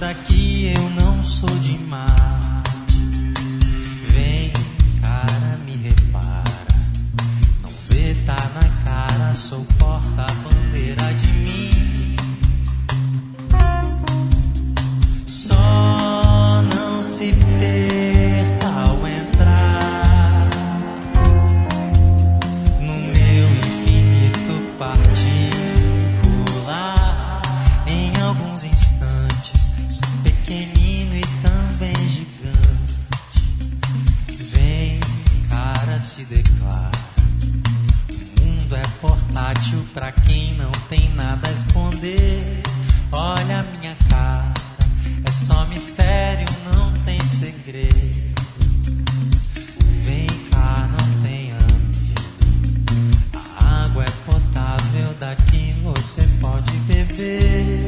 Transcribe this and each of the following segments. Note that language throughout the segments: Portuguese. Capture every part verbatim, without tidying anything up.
daqui, eu não sou de Marte. Vem, cara, me repara. Não vê, tá na cara, sou porta-bandeira de mim. Só não se perca ao entrar no meu infinito particular. Em alguns instantes sou pequenino e também gigante. Vem, cara, se declara. O mundo é portátil pra quem não tem nada a esconder. Olha a minha cara, é só mistério, não tem segredo. Vem cá, não tenha medo. A água é potável, daqui você pode beber.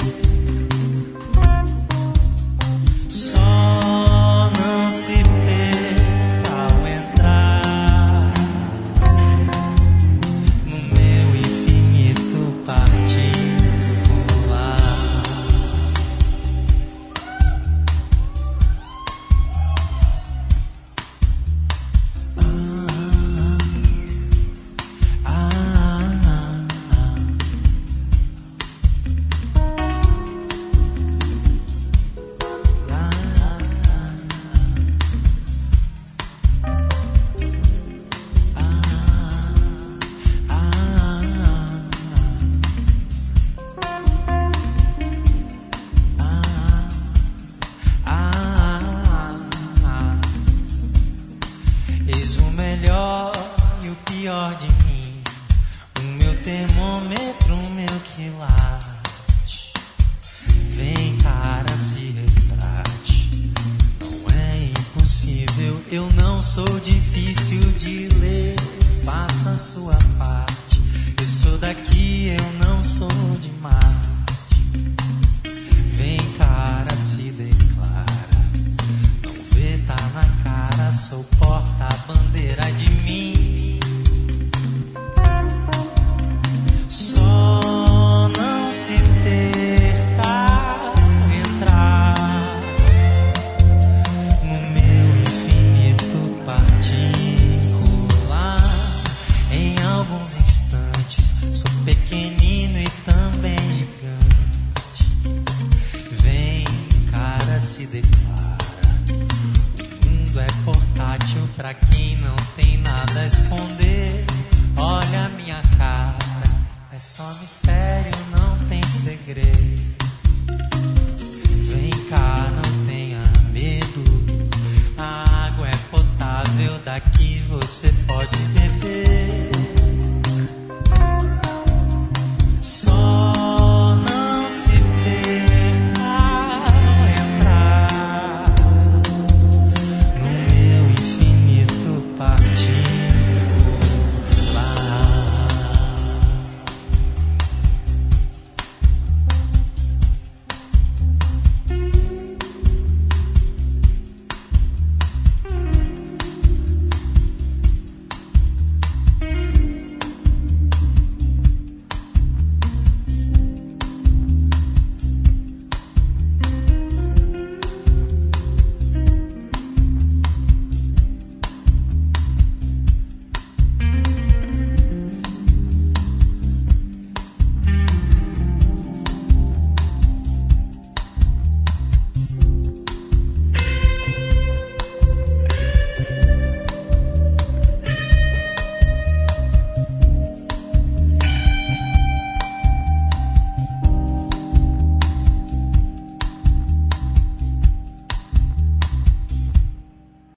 Só não se perca ao entrar no meu infinito particular. Eis o melhor e o pior de mim, o meu termômetro, o meu quilate. Vem, cara, se retrate. Não é impossível, eu não sou difícil de ler. Faça a sua parte. Eu sou daqui, eu não sou de Marte. Vem, cara, se declara. Não vê, tá na cara, sou porta-bandeira de mim. Só não se perca ao entrar no meu infinito particular. Em alguns instantes sou pequenino e também gigante. Vem, cara, se declara. O mundo é portátil pra quem não tem nada a esconder. Olha a minha cara, é só mistério, não tem segredo. Vem cá, não tenha medo. A água é potável, daqui você pode beber.